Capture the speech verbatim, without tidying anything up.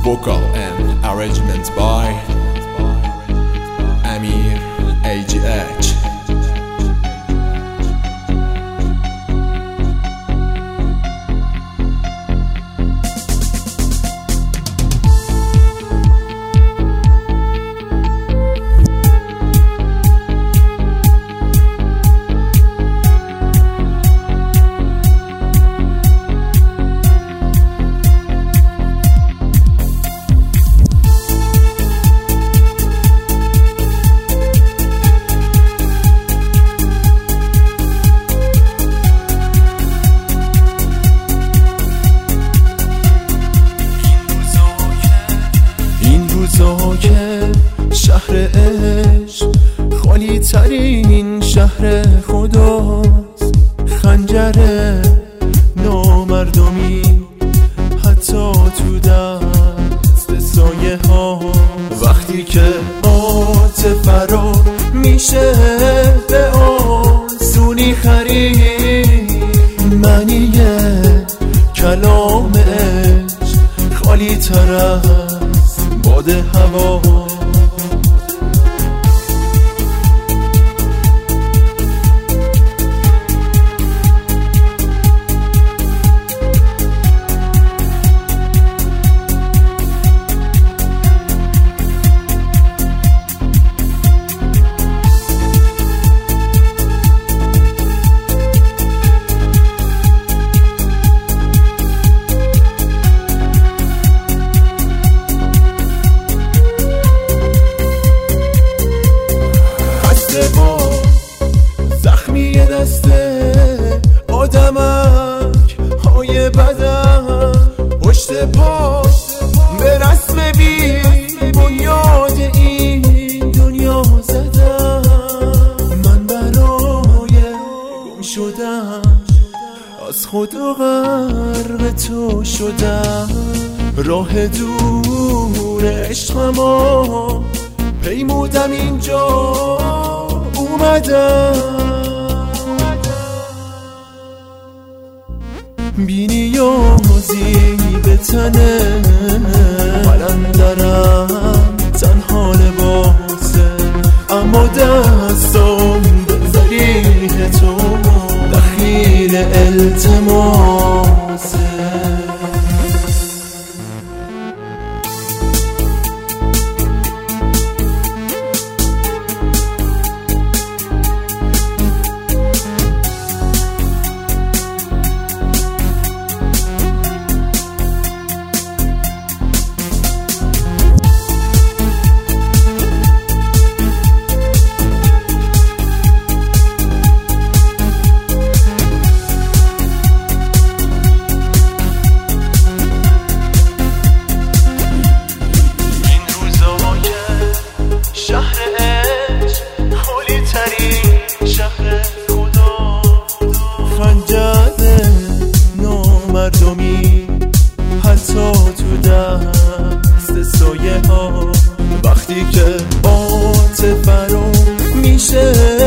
Vocal and arrangement by Amir A G H. که شهر عشق خالی ترین شهر خداست، خنجر نامردمی حتی تو دست سایه ها. وقتی که عاطفه رو میشه به آسونی خرید، معنی کلام عشق خالی تر است باد هوا. زخمی دسته آدمک های بدن، پشت پا به رسم بی بنیاد این دنیا زدم. من برای گم شدم از خدا غرق تو شدم، راه دور عشقما پیمودم اینجا اومدم. بی نیازی به تنه قلندرم تنها لباسه، اما دستم به ذریح تو دخیل التماسه. مردمی حتی تو دست سایه ها، وقتی که عاطفه رو میشه